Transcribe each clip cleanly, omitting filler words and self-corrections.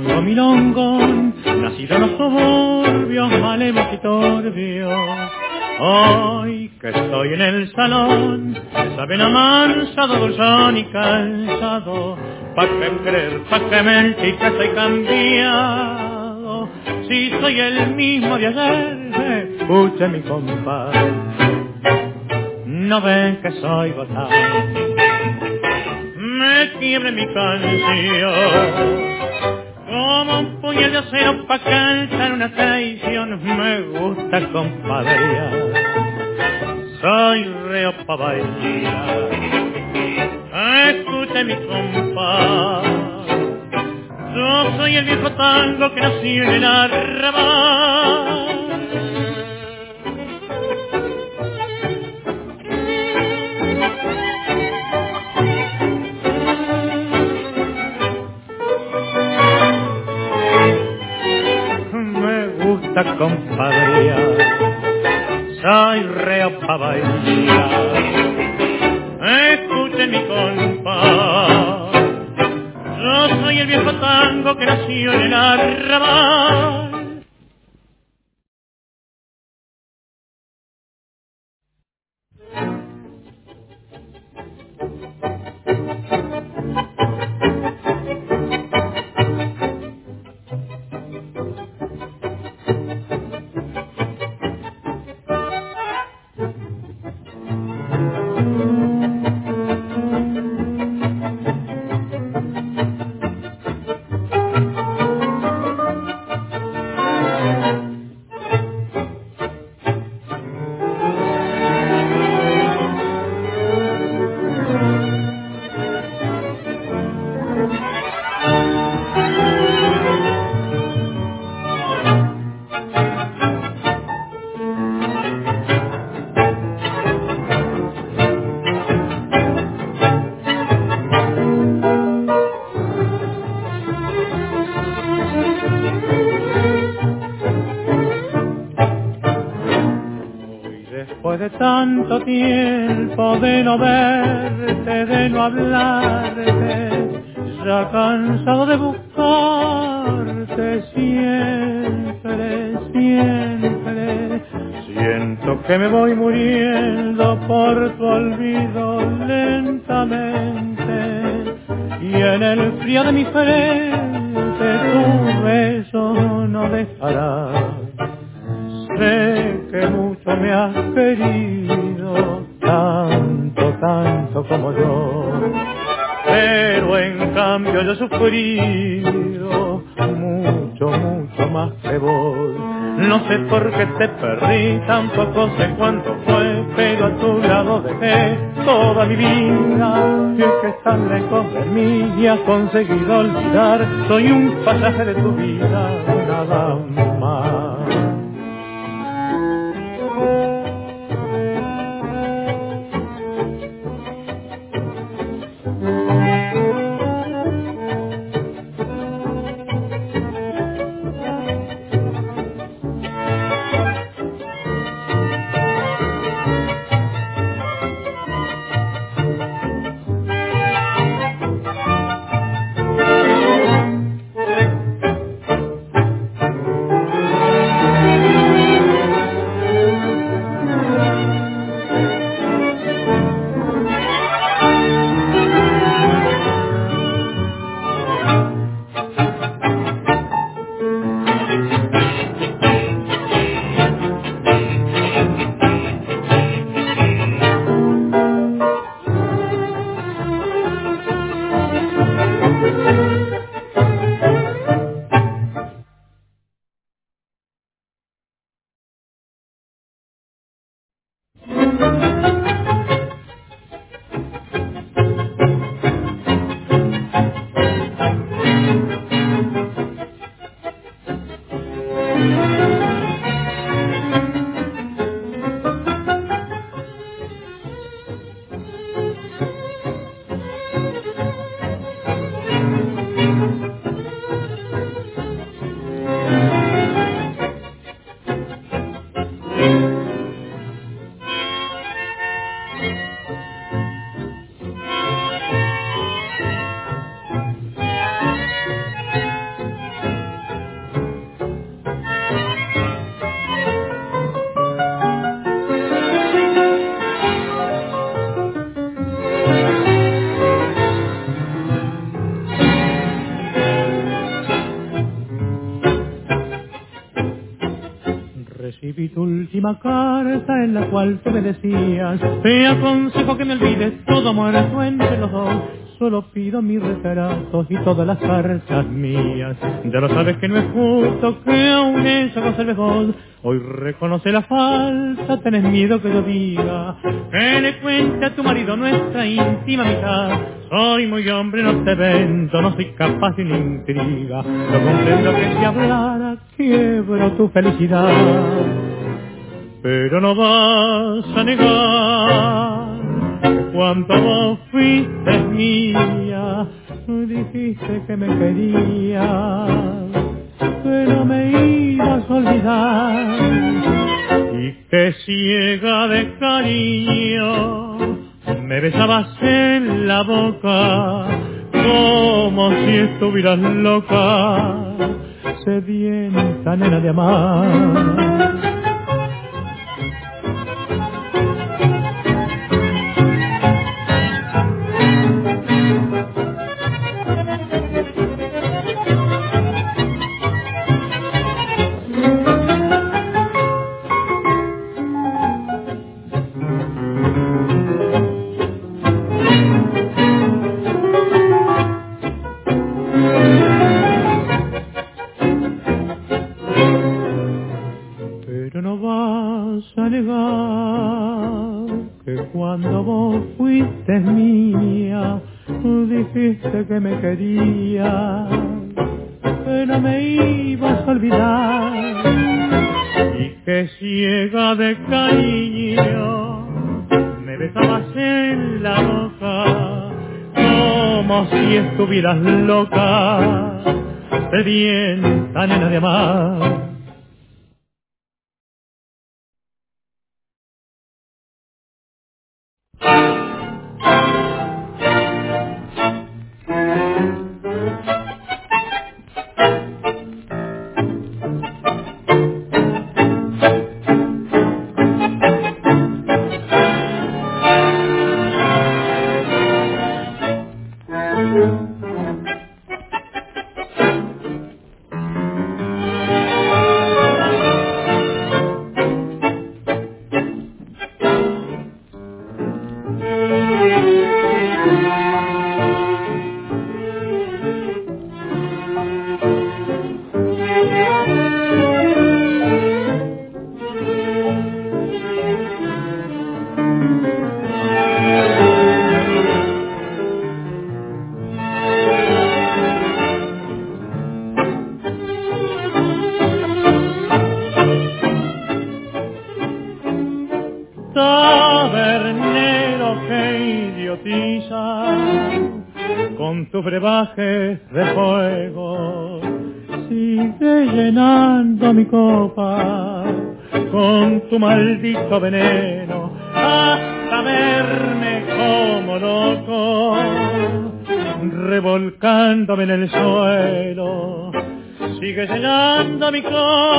Tongo milongón, nacido en los suburbios malevos y turbios. Hoy que estoy en el salón, me saben amansado, dulzón y cansado. Pa' que creer, pa' que mentir que soy cambiado. Si soy el mismo de ayer, escuche mi compás. No ven que soy botán, me quiebre mi canción. Como un puñal de acero pa' cantar una traición, me gusta compadrear. Soy reo pa' bailar, escuche mi compás. Yo soy el viejo tango que nació en el arrabal. Me gusta compadrear, soy reo pa' bailar. Escuchen mi compás, yo soy el viejo tango que nació en el arrabal. Después de tanto tiempo de no verte, de no hablarte, ya cansado de buscarte siempre, siempre, siento que me voy muriendo por tu olvido lentamente, y en el frío de mi frente tu beso no dejará. Sé que mucho me has querido, tanto, tanto como yo, pero en cambio yo he sufrido mucho, mucho más que vos. No sé por qué te perdí, tampoco sé cuánto fue, pero a tu lado dejé toda mi vida. Y es que estás lejos de mí y has conseguido olvidar, soy un pasaje de tu vida, nada más. última carta en la cual tú me decías: te aconsejo que me olvides todo muerto entre los dos. Solo pido mis retratos y todas las cartas mías. Ya lo sabes que no es justo que aún ella conserve voz. Hoy reconoce la falta, tenés miedo que yo diga que le cuente a tu marido nuestra íntima amistad. Soy muy hombre, no te vento, no soy capaz de una intriga. Lo comprendo que si hablara quiebro tu felicidad. Pero no vas a negar que cuando vos fuiste mía, dijiste que me querías, pero me ibas a olvidar, y que ciega de cariño me besabas en la boca como si estuvieras loca, sedienta nena de amar. Pero no vas a negar que cuando vos fuiste mía, dijiste que me querías, pero me ibas a olvidar, y que ciega de cariño me besabas en la boca como si estuvieras loca, sedienta nena de amar. Tabernero que idiotiza con tu brebaje de fuego, sigue llenando mi copa con tu maldito veneno hasta verme como loco, revolcándome en el suelo. Sigue llenando mi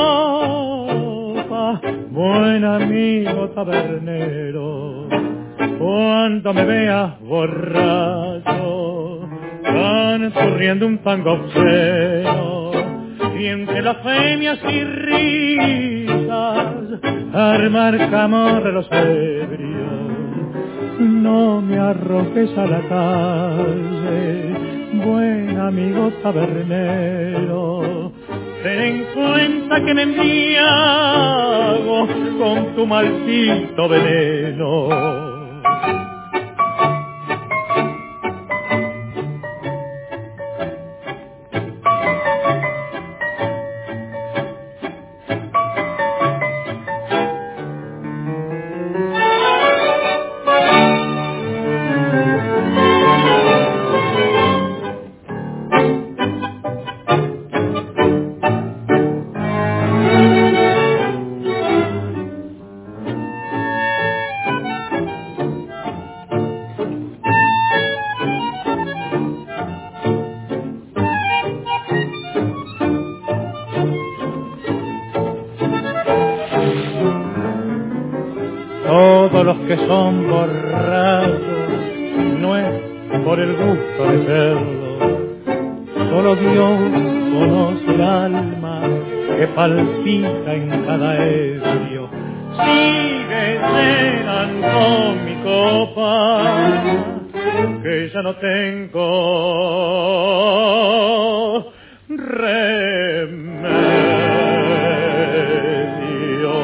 copa, buen amigo tabernero. Cuando me veas borracho, canturriendo un tango obsceno, y entre blasfemias y risas, armar camorra los ebrios, no me arrojes a la calle, buen amigo tabernero. Ten en cuenta que me embriago con tu maldito veneno. Todos los que son borrachos no es por el gusto de serlo, solo Dios conoce el alma que palpita en cada ebrio. sigue llenando mi copa, que ya no tengo remedio.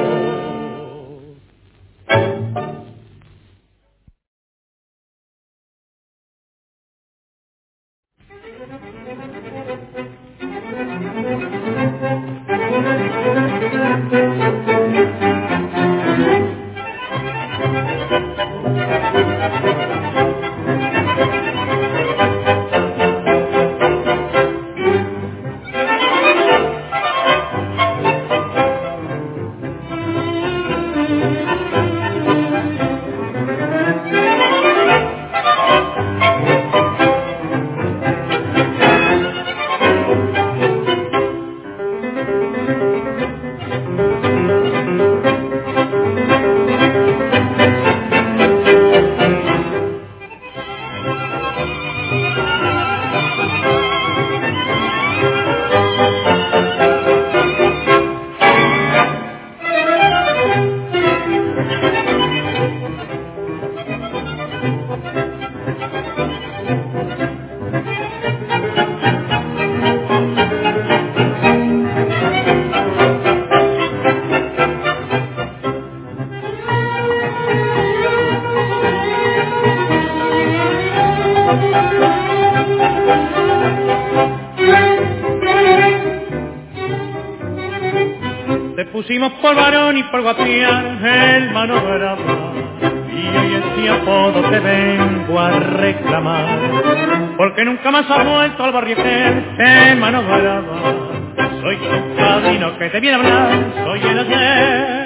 Pusimos por varón y por guapiar el mano brava, y hoy este apodo te vengo a reclamar, porque nunca más has vuelto al barrio de mano brava. Soy tu padrino que te viene a hablar, soy el ayer.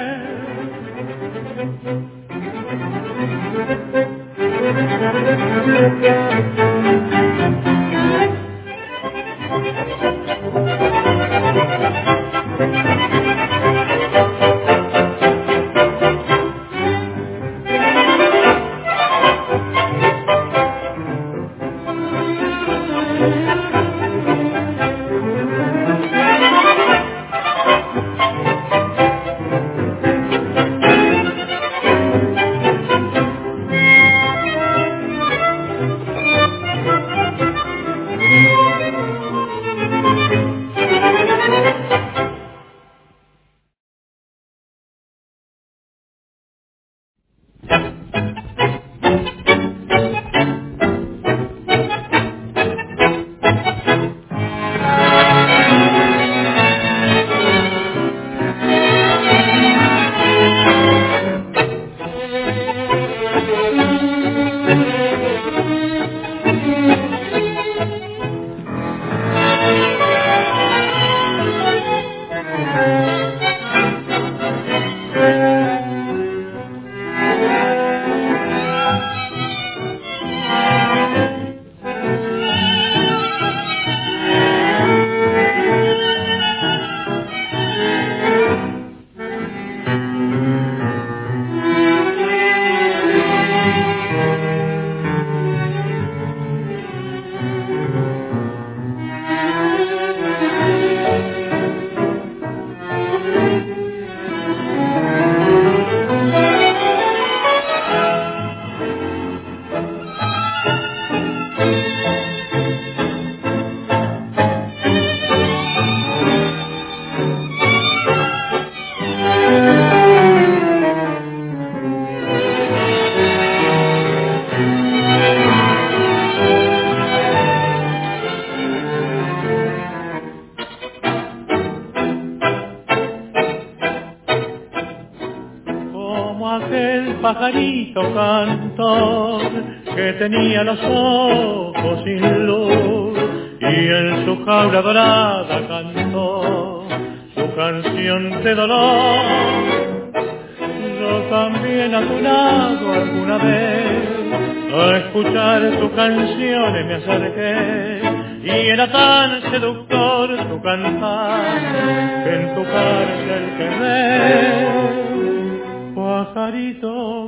Pajarito cantor que tenía los ojos sin luz y en su jaula dorada cantó su canción de dolor. Yo también a tu lado alguna vez a escuchar tus canciones me acerqué y era tan seductor tu cantar que en tu cárcel quedé. Pajarito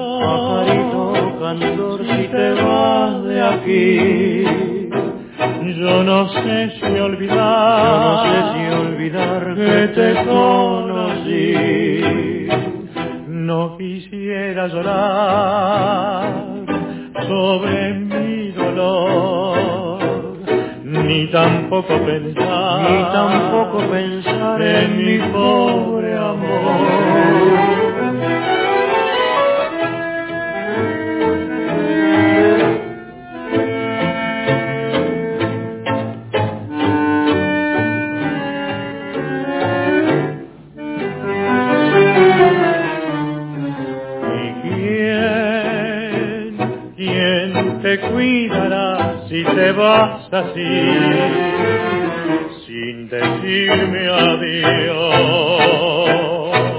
cantor, si te vas de aquí, yo no sé si olvidar que te conocí. No quisiera llorar sobre mi dolor, ni tampoco pensar en mi pobre amor. Te cuidará si te vas así, sin decirme adiós.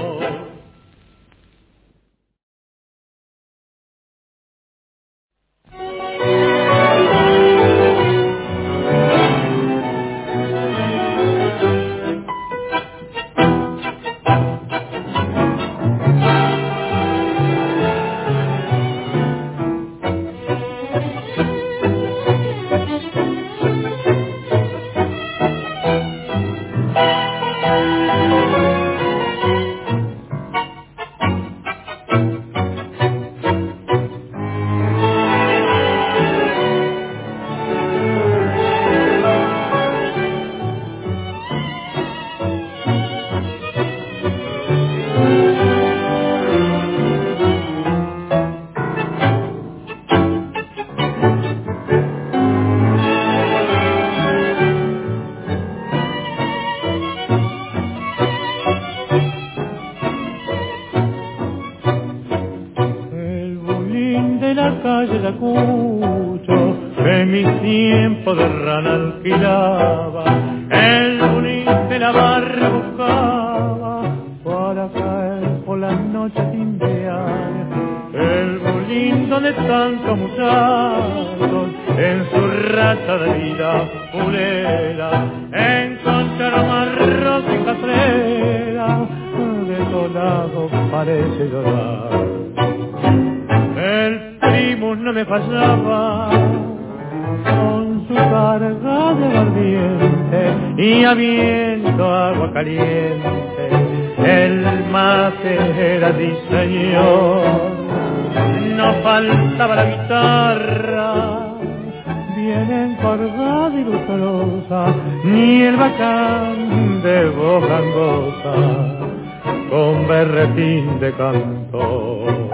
En mi tiempo de rana alquilaba, el bulín de la barra buscaba para caer por las noches timbear. El bulín donde tantos muchachos en su racha de vida pulera encontraron arroz y catrera, de todos lados parece llorar. El primus no me fallaba con su carga de aguardiente y habiendo agua caliente, el mate era diseñor. No faltaba la guitarra bien encargada y lustrosa, ni el bacán de voz gangosa con berretín de cantor.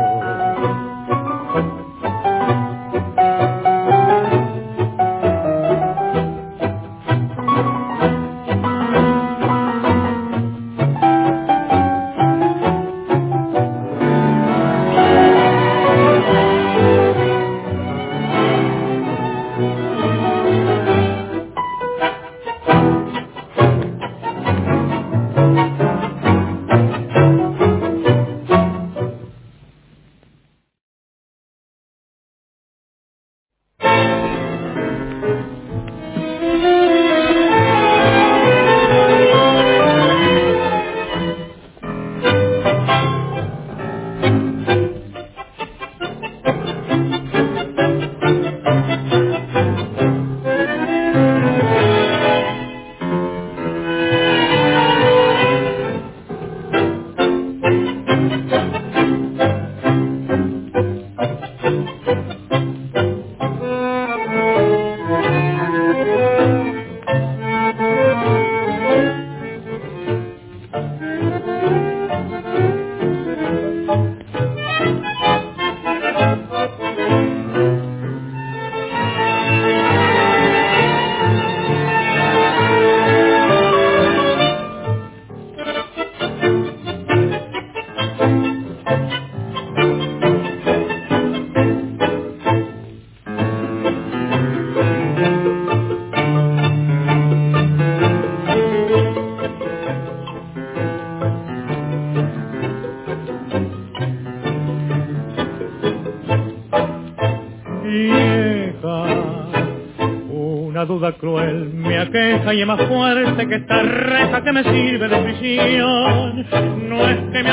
Duda cruel me aqueja y es más fuerte que esta reja que me sirve de prisión. No es que me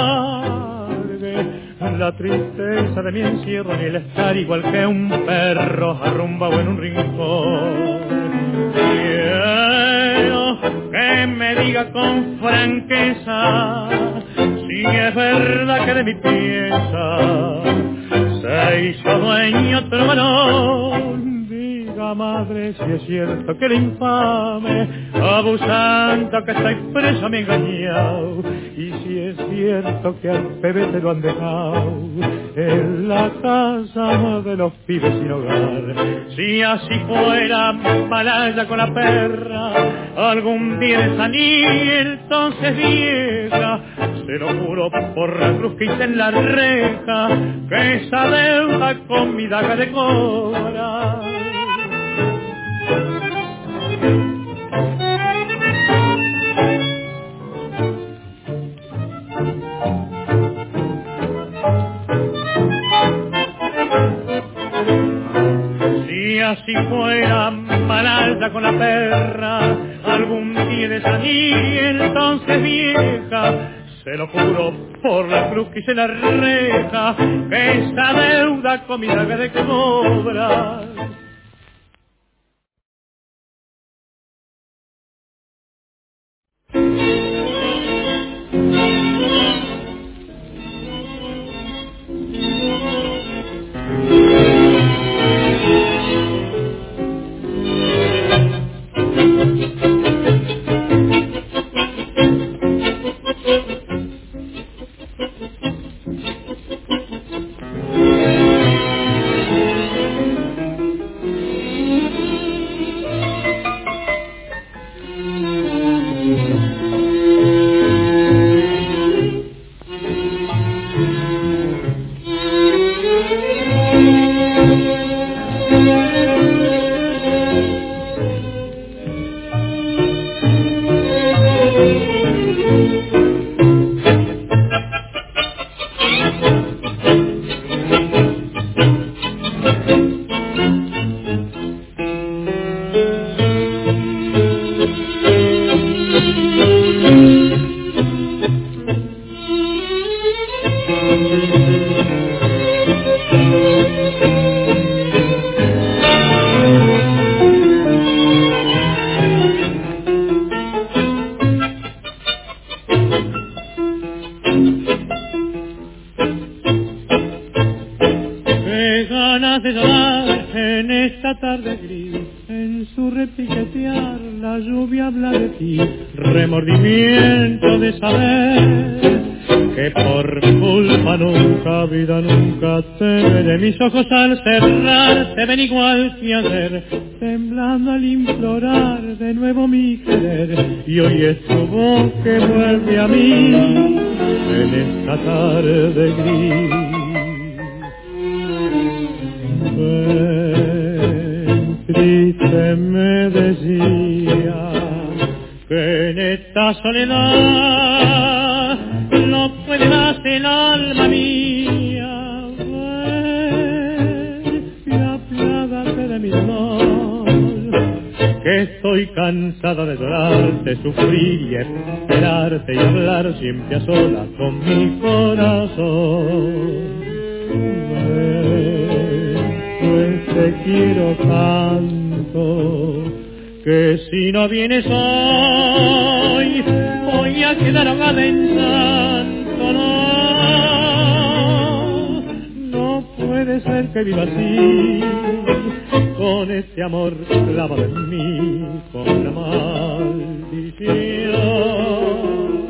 amargue la tristeza de mi encierro, ni el estar igual que un perro arrumbado en un rincón. Quiero que me diga con franqueza si Y es verdad que de mi pieza se hizo dueño otro varón. Diga madre si es cierto que el infame, abusando que estoy preso me ha engañado. Y si es cierto que al bebé te lo han dejado en la casa de los pibes sin hogar. Si así fuera malaya con la perra, algún día de salir entonces vieja, se lo juro por la cruz que hice en la reja, que esa deuda con mi daga de cobra. Si así fuera malalta con la perra, algún día de salir entonces vieja, se lo juro por la cruz que hice en la reja, que esa deuda con mi daga de cobra. Qué ganas de llorar en esta tarde gris, en su repiquetear la lluvia habla de ti, remordimiento de saber que por culpa nunca, vida nunca te veré. Mis ojos al cerrar se ven igual que ayer, temblando al implorar de nuevo mi querer, y hoy es tu voz que vuelve a mí en esta tarde gris. Triste me decía que en esta soledad no puede más el alma mía. Ven y apiádate de mi dolor, que estoy cansada de llorarte, sufrir y esperarte y hablar siempre a solas con mi corazón. Pues te quiero tanto que si no vienes hoy voy a quedar ahogada en llanto. No puede ser que viva así, con este amor clavado en mí, con la maldición.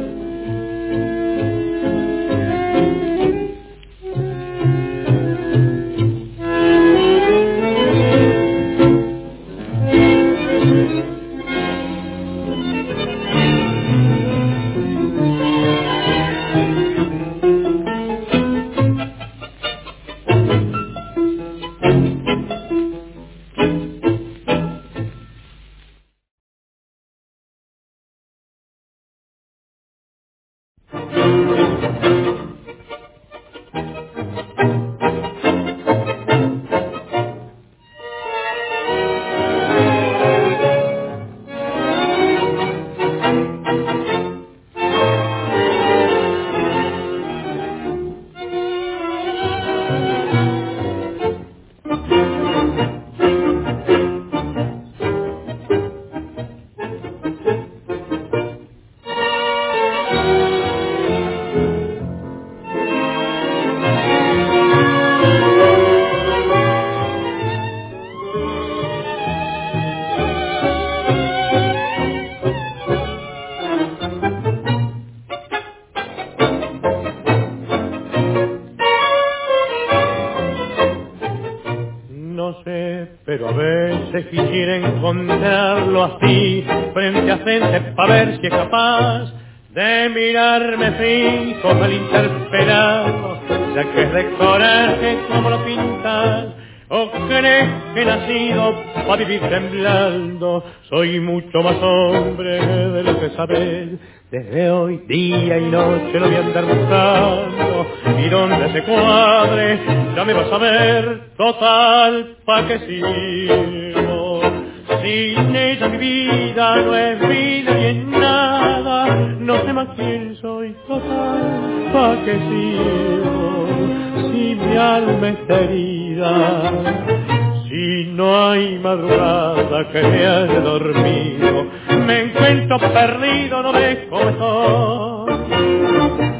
no sé, pero a veces quisiera encontrarlo así, frente a frente, para ver si es capaz de mirarme fijo al interpelarlo, ya que es de coraje como lo pintas. ¿O crees que he nacido para vivir temblando? Soy mucho más hombre de lo que sabes. Desde hoy, día y noche lo voy a andar buscando. Y donde se cuadre, ya me vas a ver. Total, pa' que sirvo. Sin ella mi vida no es vida ni es nada. No sé más quién soy. Total, pa' que sirvo. Si mi alma está herida, si no hay madrugada que me haya dormido, me encuentro perdido, no ves cómo estoy.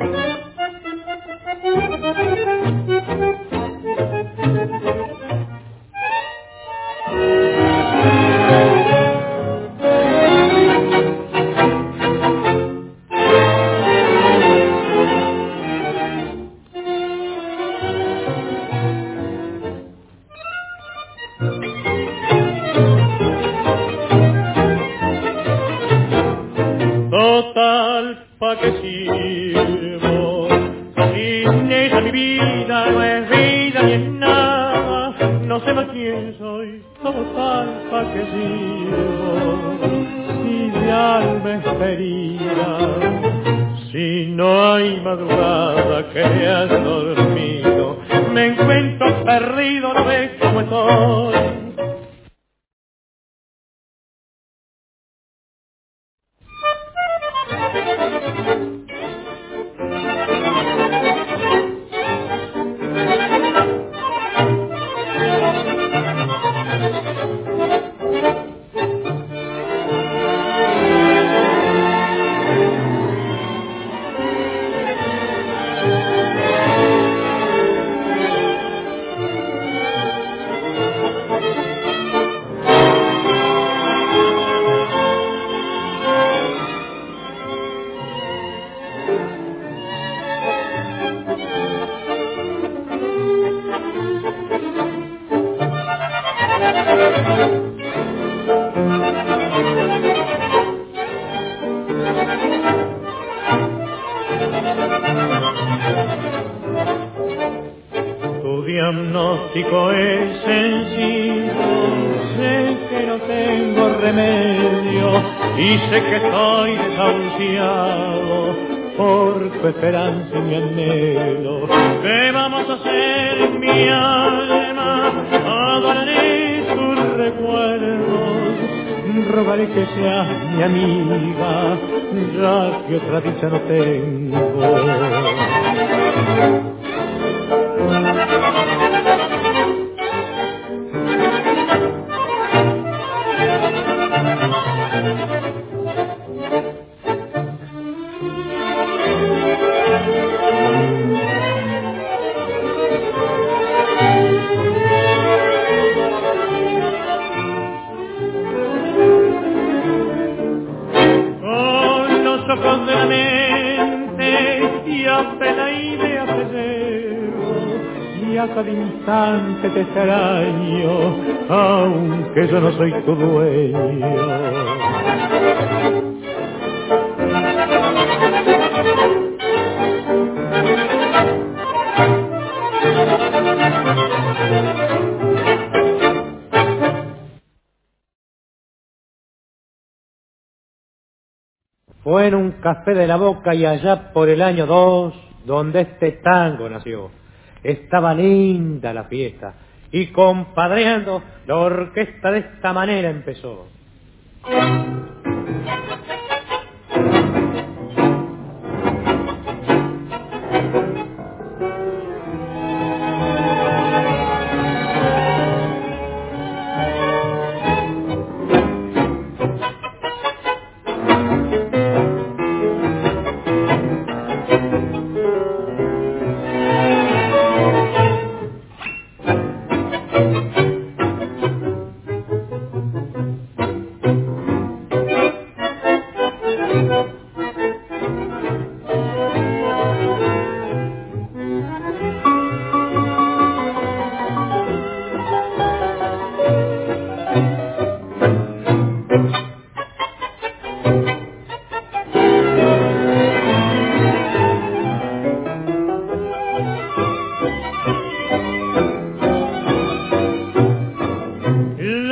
Total, pa' que sirvo. Sin ella mi vida no es vida ni es nada. No sé más quién soy. Total, pa' que sirvo. Si mi alma está herida, si no hay madrugada que me haya dormido, me encuentro perdido, no ves cómo estoy. Tu diagnóstico es sencillo, sé que no tengo remedio y sé que estoy desahuciado por tu esperanza y mi anhelo. ¿Qué vamos a hacer, mi alma? Adoraré tus recuerdos, rogaré que seas mi amiga, ya que otra dicha no tengo. Con los ojos de la mente y hasta la idea te llevo, y a cada instante te extraño, aunque yo no soy tu dueño. Fue en un café de la Boca y allá por el año 2 donde este tango nació. Estaba linda la fiesta y compadreando la orquesta de esta manera empezó.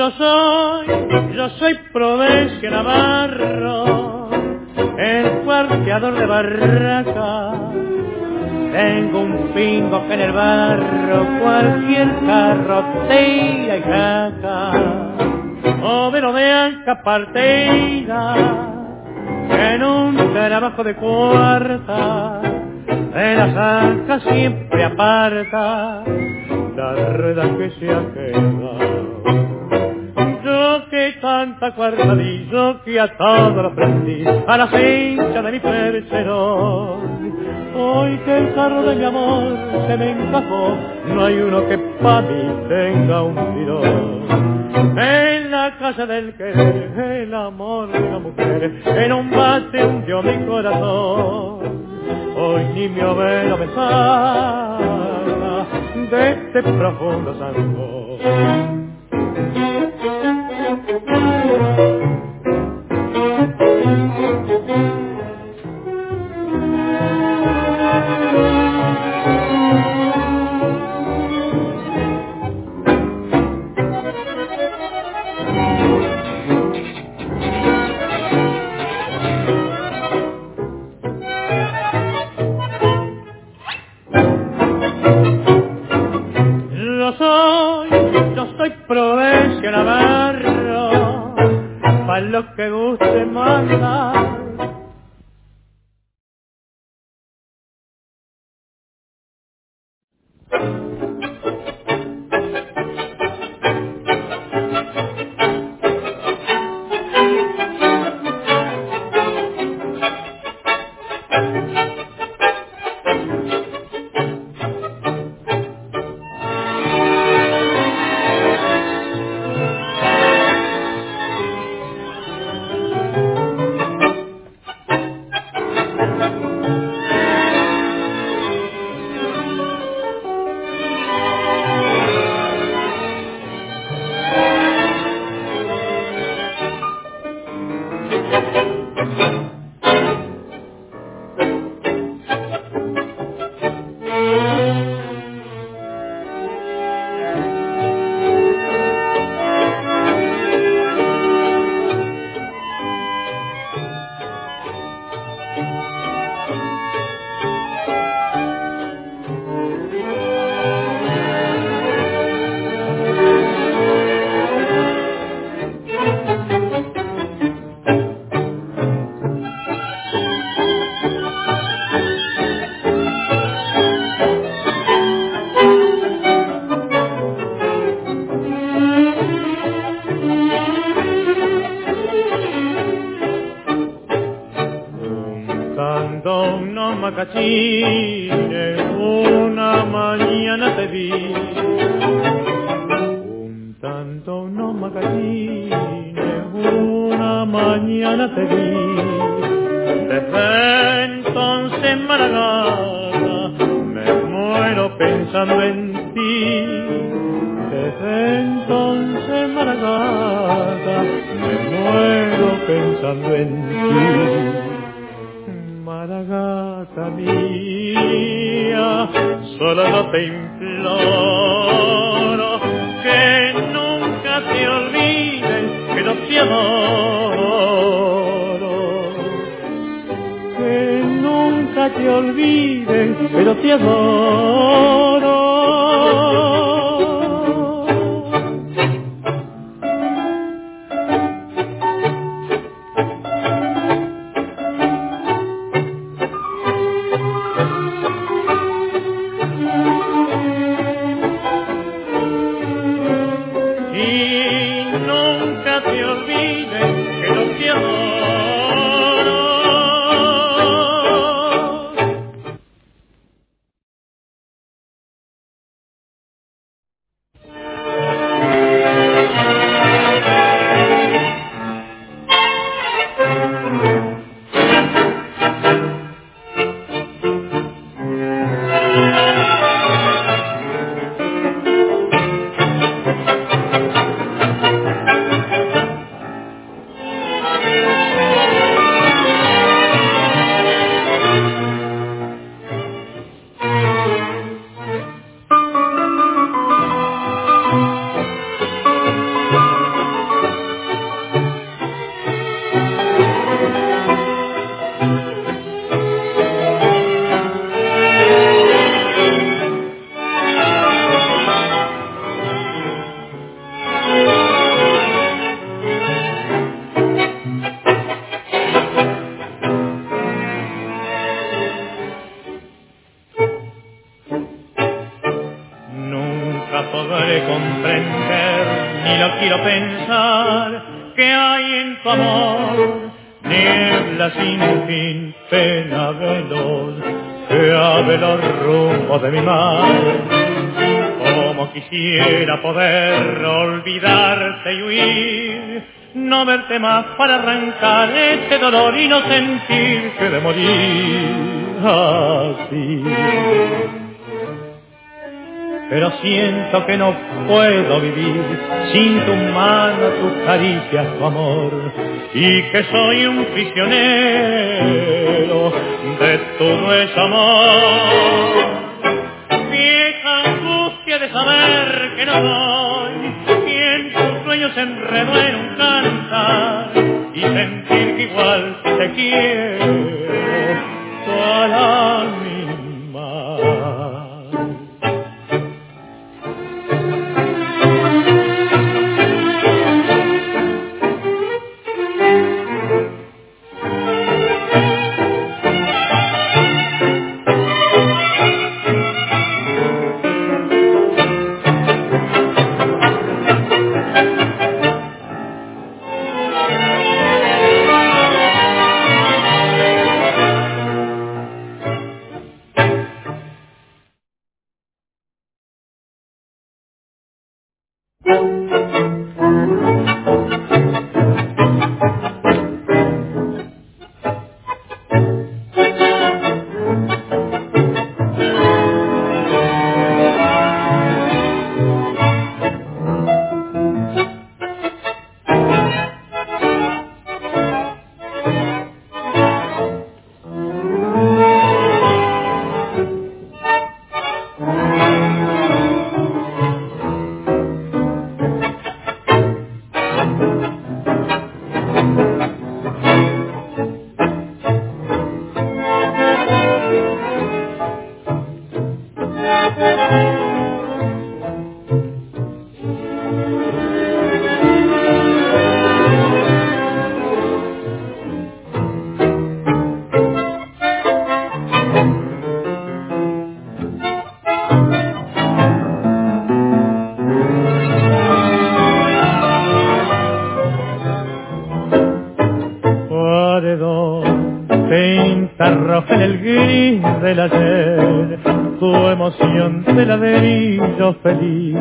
Yo soy Provencio Navarro, el cuarteador de barraca. Tengo un pingo que en el barro cualquier carro tira y caca. Overo de anca partida, en un trabajo de cuarta, de las ancas siempre aparta la rueda que se ha quedado. Yo que tanta cuarta di, yo que a todo lo prendí, a la cincha de mi percherón. Hoy que el carro de mi amor se me encajó, no hay uno que pa' mí tenga un tirón. En la casa del querer, el amor de una mujer, en un bate hundió mi corazón. Hoy ni mi overo me saca de este profundo zancón. Yo soy Provencio Navarro, pa' lo que guste mandar. Juntando unos macachines, una mañana te vi. Juntando unos macachines, una mañana te vi. Desde entonces, Maragata, me muero pensando en ti. Desde entonces, Maragata, me muero pensando en ti. Maragata mía, solo no te imploro que nunca te olvides que no te adoro. Que nunca te olvides que no te adoro. ni lo quiero pensar, que hay en tu amor niebla sin fin, pena veloz, que abre los rumbos de mi mar. Como quisiera poder olvidarte y huir, no verte más para arrancar este dolor y no sentir que de morir así. Pero siento que no puedo vivir sin tu mano, tus caricias, tu amor, y que soy un prisionero de tu nuestro amor. Vieja angustia de saber que no soy, y en tus sueños se enredó en un cantar, y sentir que igual te quiero para mí más. Tinta roja en el gris del ayer, tu emoción de ladrillo feliz,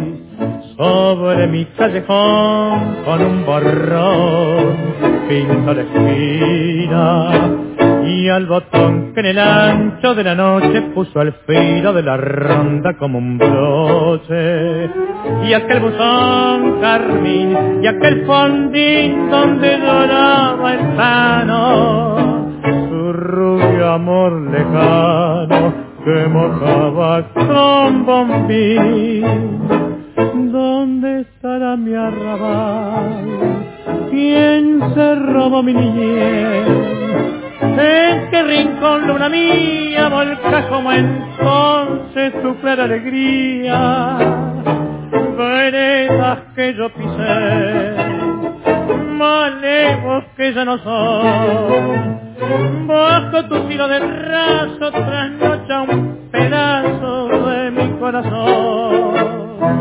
sobre mi callejón con un borrón pinto la esquina, y al botón que en el ancho de la noche puso al filo de la ronda como un broche, y aquel buzón carmín y aquel fondín donde lloraba el sano, su rubio amor lejano que mojaba con bombín. ¿Dónde estará mi arrabal? ¿Quién se robó mi niñez? ¿En qué rincón, luna mía, volca como entonces tu clara alegría? Veredas que yo pisé, malevos que ya no son, bajo tu filo de raso trasnocha un pedazo de mi corazón.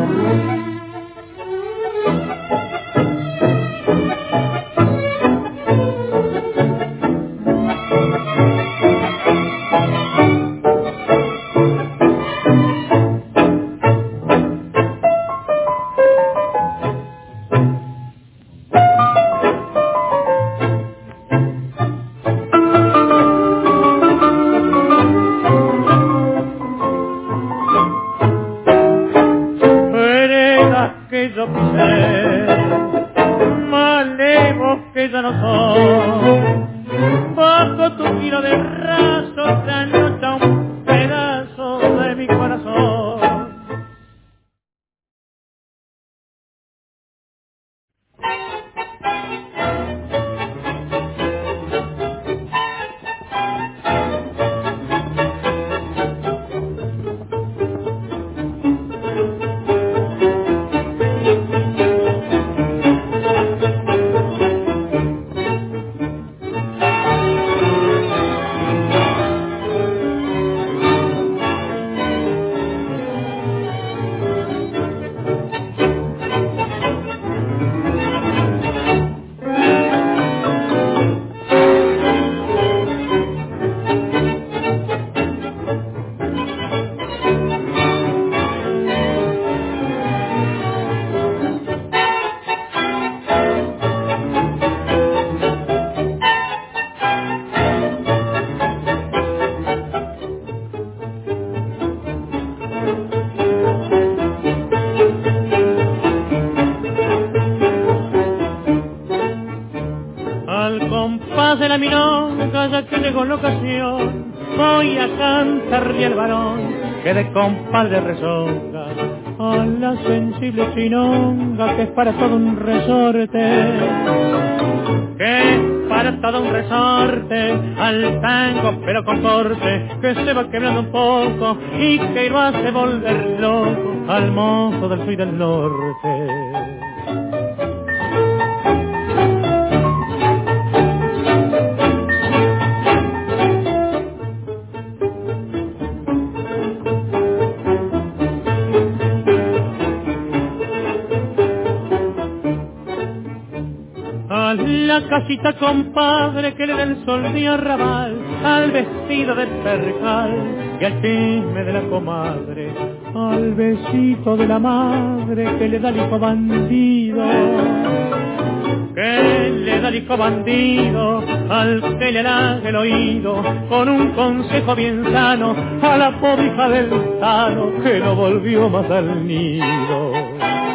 Que yo pisé, malevos que ya no son, bajo tu tiro de raso trasnocha un pedazo de mi corazón. de la milonga, ya que llegó la ocasión, voy a cantarle al varón que de compadre rezonga a la sensible chinonga, que es para todo un resorte, que es para todo un resorte, al tango pero con corte, que se va quebrando un poco y que lo hace volver loco al mozo del sur y del norte. A la casita compadre que le da el sol de arrabal, al vestido de percal y al chisme de la comadre, al besito de la madre que le da el hijo bandido, que le da el hijo bandido, al que le halaga el oído con un consejo bien sano, a la pobre hija del tano que no volvió más al nido.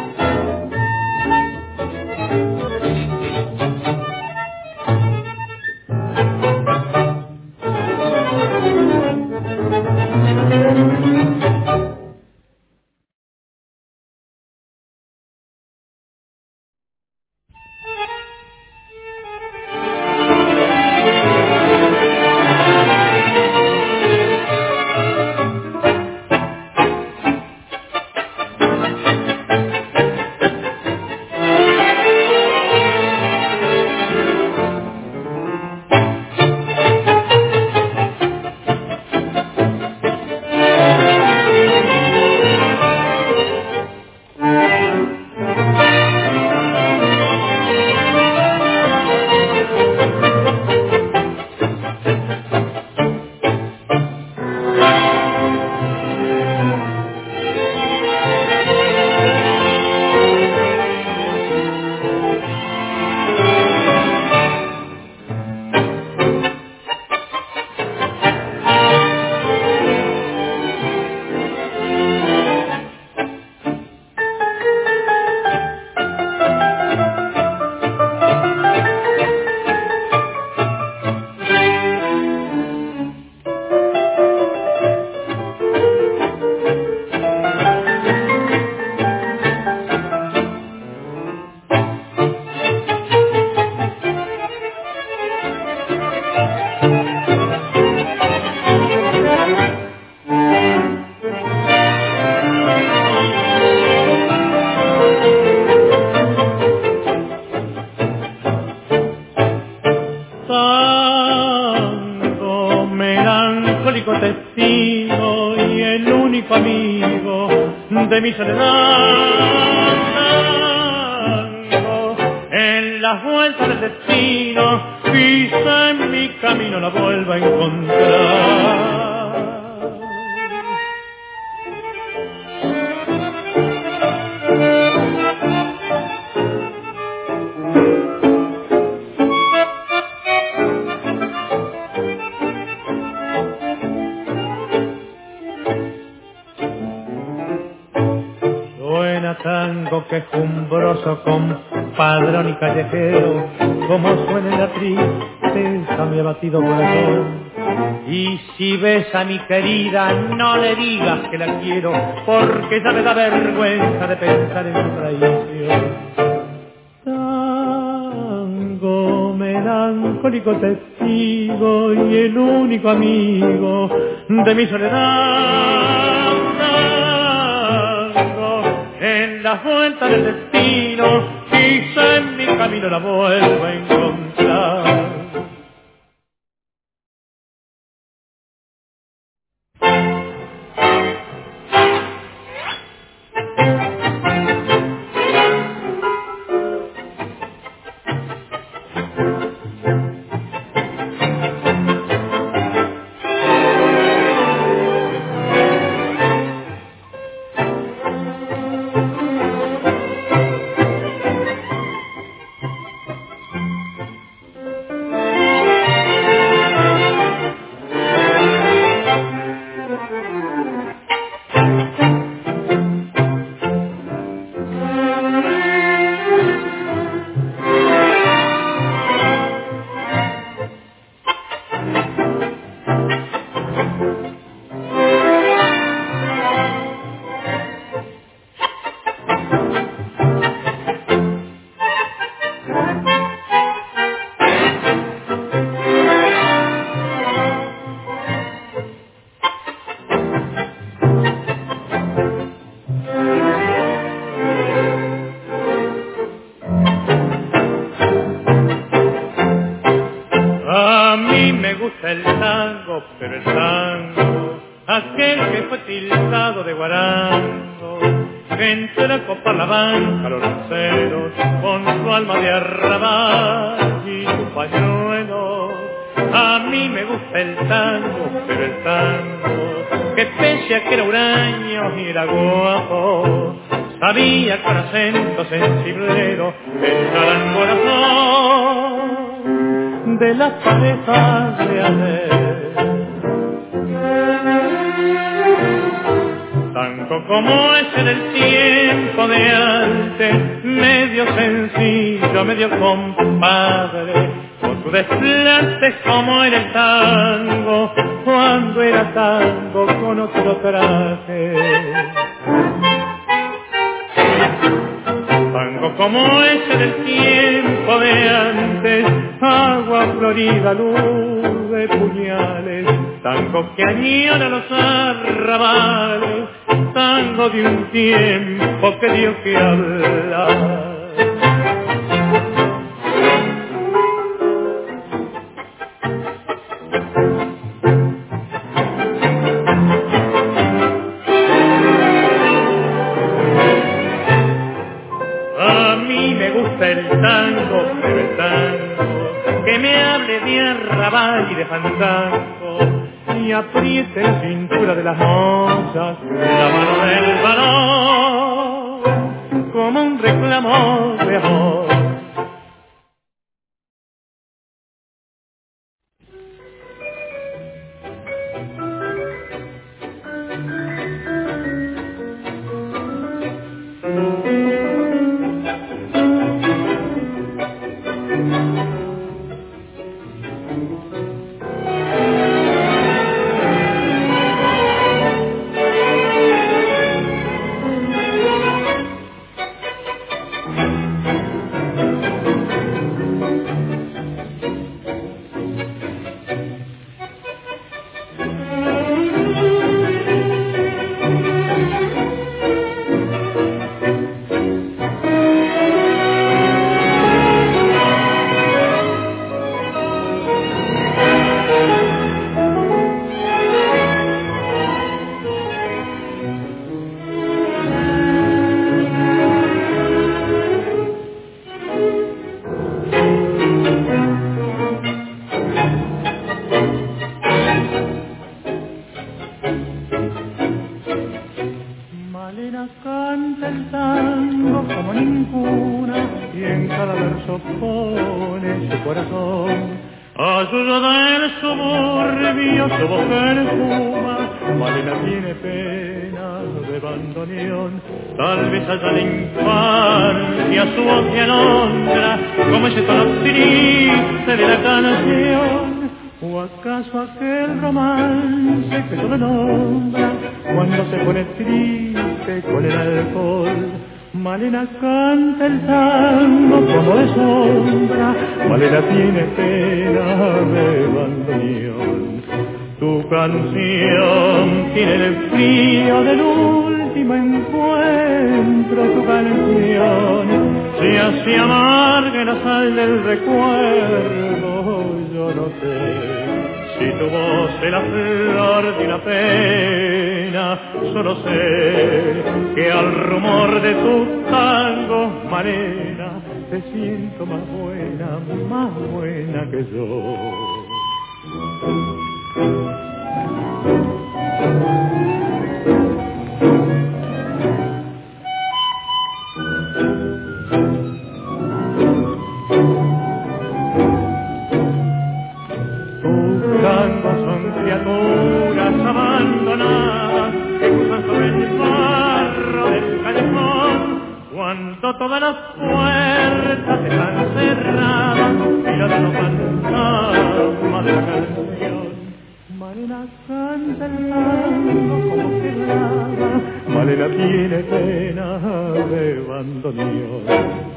Tango melancólico testigo y el único amigo de mi soledad. Tango en las vueltas del destino, quizá en mi camino la vuelva a encontrar. Tango quejumbroso, compadrón y callejero, como suena en la tristeza mi abatido corazón. Y si ves a mi querida, no le digas que la quiero, porque ya me da vergüenza de pensar en su traición. Tango melancólico testigo y el único amigo de mi soledad. En la vuelta del destino, quizá en mi camino la vuelva a encontrar. pero el tango, aquel que fue tildado de guarango, que entró a copar la banca a los lanceros con su alma de arrabal y su pañuelo. A mí me gusta el tango, pero el tango, que pese a que era huraño y era guapo, sabía con acento sensiblero echar al corazón de las parejas de ayer. Tango como ese del tiempo de antes, medio sencillo, medio compadre, con su desplante como en el tango, cuando era tango con otro traje. Tango como ese del tiempo de antes, agua florida, luz de puñales, tango que añora los arrabales, tango de un tiempo que dio que hablar. A mí me gusta el tango, pero el tango que me hable de arrabal y de fandango y apriete la cintura de las mozas la mano del varón como un reclamo de amor. Malena canta el tango como ninguna y en cada verso pone su corazón. Ayuda del suburbio su voz perfuma, Malena tiene pena de bandoneón. Tal vez haya la infancia su voz que alondra como ese tono triste de la canción. ¿O acaso aquel romance que solo nombra cuando se pone triste con el alcohol? Malena canta el tango como de sombra, Malena tiene pena de bandoneón. Tu canción tiene el frío del último encuentro, tu canción se hace amarga la sal del recuerdo. Yo no sé si tu voz es la flor de una pena, solo sé que al rumor de tu tango, Malena, te siento más buena que yo. Criaturas abandonadas que cruzan sobre el barro del callejón, cuando todas las puertas están cerradas y los fantasmas de la canción. Malena canta el tango como que nada, Malena tiene pena de bandoneón.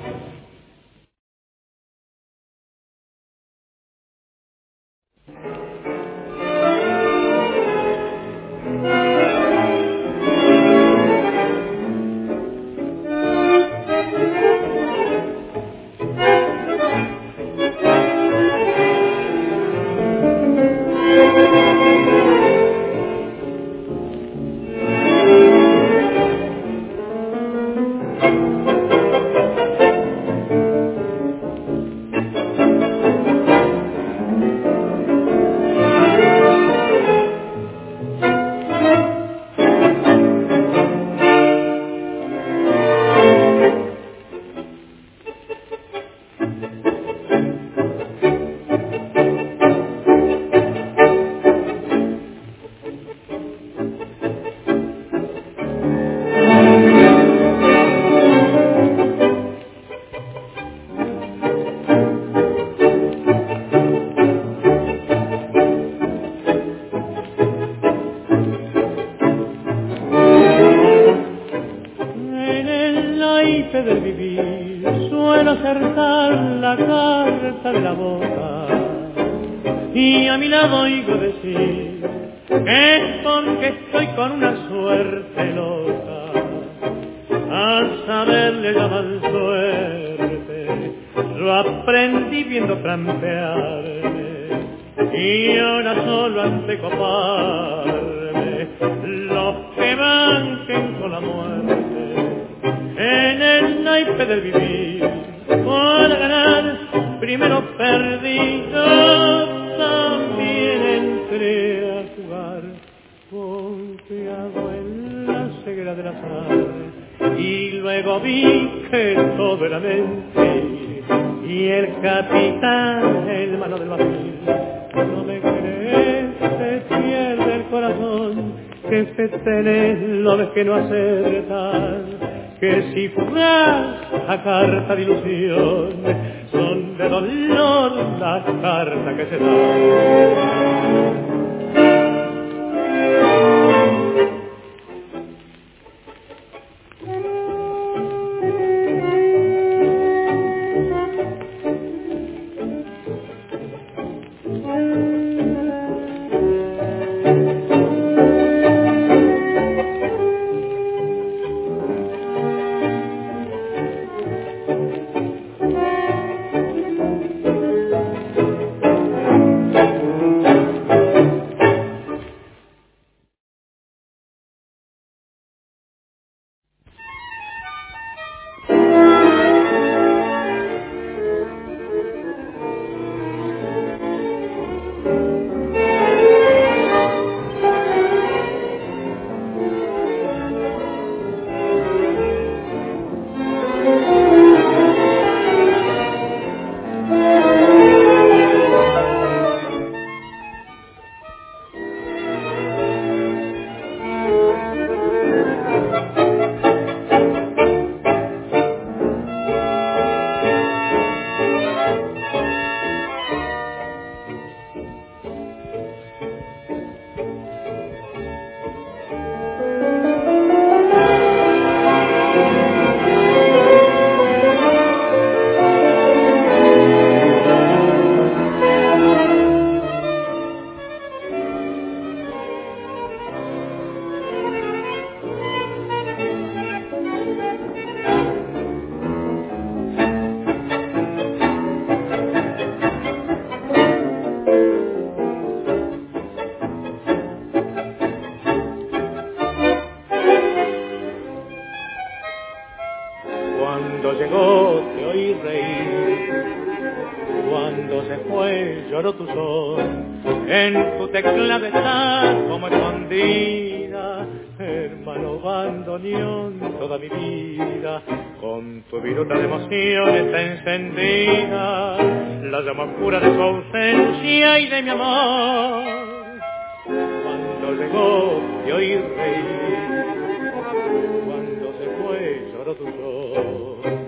suelo acertar la carta de la boca y a mi lado oigo decir que es porque estoy con una suerte loca. A saber le llaman suerte, lo aprendí viendo trampearme y ahora solo han de coparme los que banquen con la muerte en el naipe del vivir. Para ganar primero perdí, yo también entré a jugar, confiado en la ceguera del azar, y luego vi que todo era mentira y el capitán en mano del vacío. No me crees, se pierde el corazón, que se tenés lo ves que no acertas, que si jugás a carta de ilusión, son de dolor las cartas que se dan. Cuando llegó te oí reír, cuando se fue lloró tu son, en tu teclado estás como escondida, hermano bandoneón toda mi vida, con tu viruta de emoción está encendida, la llama pura de su ausencia y de mi amor. Cuando llegó te oí reír, cuando se fue lloró tu sol,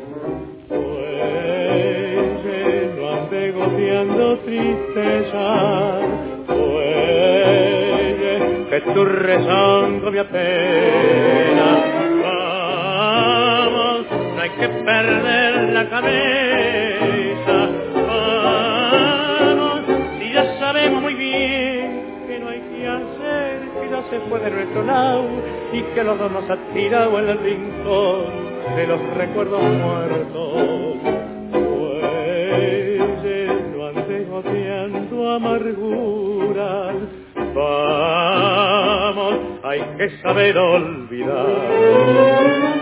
fue lleno ande goteando tristeza, fue que tu rezongo me apena. Vamos, no hay que perder la cabeza, vamos, si ya sabemos muy bien que no hay que hacer, que ya se fue de nuestro lado y que los dos nos ha tirado en el rincón de los recuerdos muertos. Pues lleno ande goteando amarguras, vamos, hay que saber olvidar.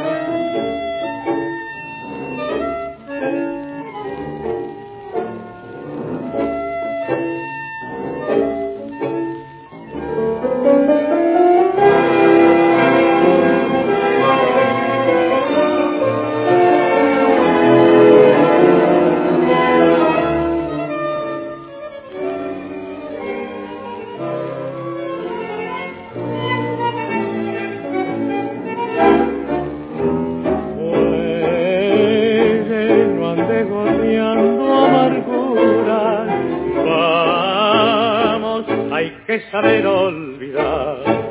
Que saber olvidar.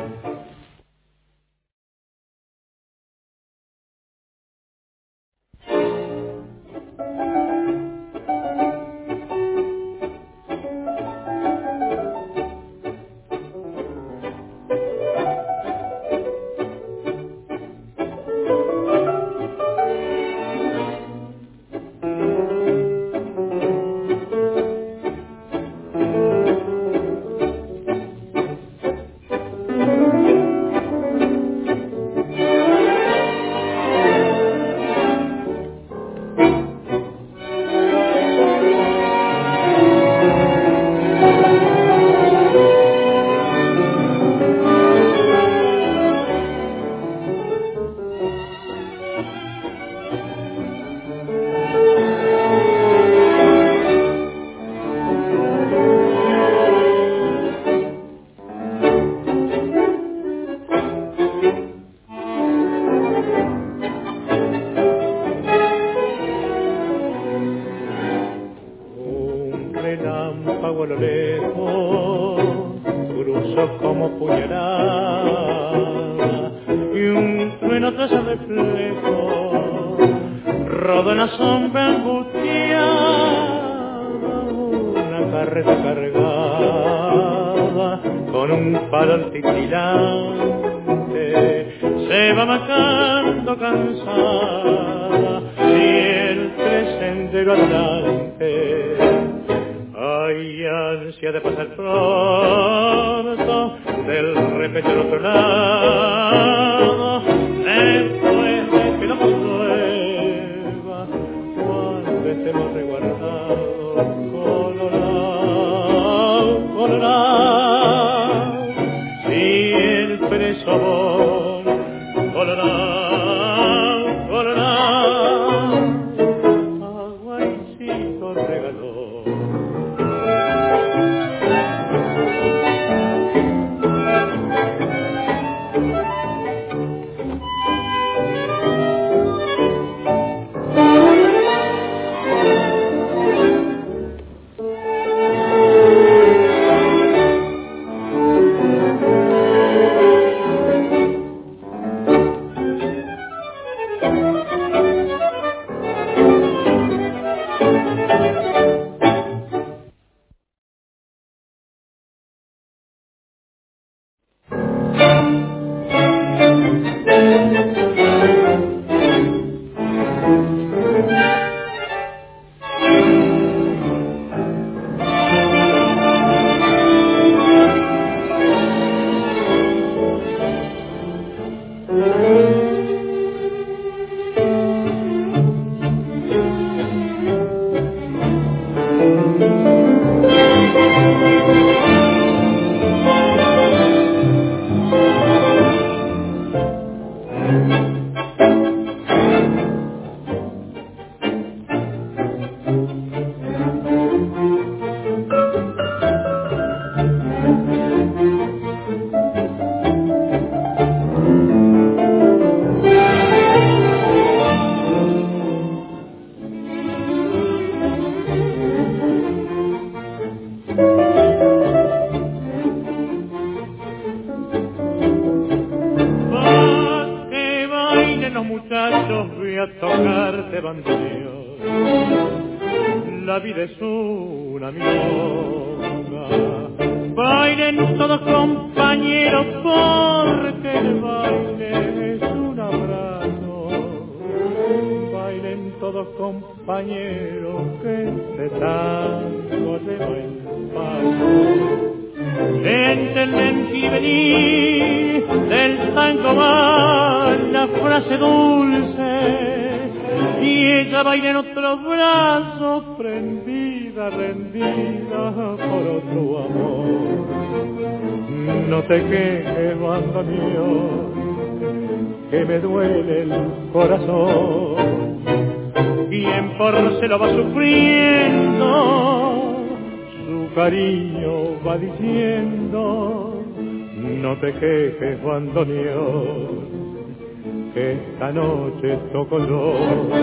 relámpago a lo lejos cruzó como puñalada y un trueno tras el reflejo rodó en la sombra angustiada una carreta cargada con un palo titilante se va marcando cansada siempre sendero adelante. Hay ansia de pasar pronto del repente al otro lado después de que la prueba cuando estemos resguardados colorado, colorado siempre somos colorado, colorado aguaycito regaló. La vida es una milonga, bailen todos compañeros porque el baile es un abrazo, bailen todos compañeros que este tango lleva el paso. Entenden y venir del tango va la frase dulce y ella baila en otro brazo prendida, rendida por otro amor. No te quejes, bandoneón, que me duele el corazón. Quien por se lo va sufriendo, su cariño va diciendo. No te quejes, bandoneón, que esta noche toco yo.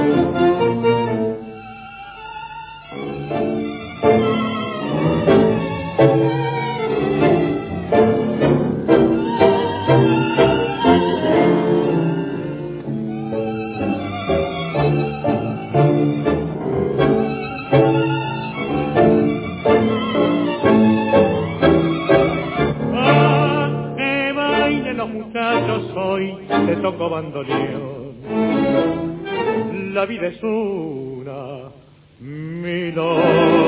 Que bailen los muchachos hoy, te toco bandoneón. La vida es una milonga.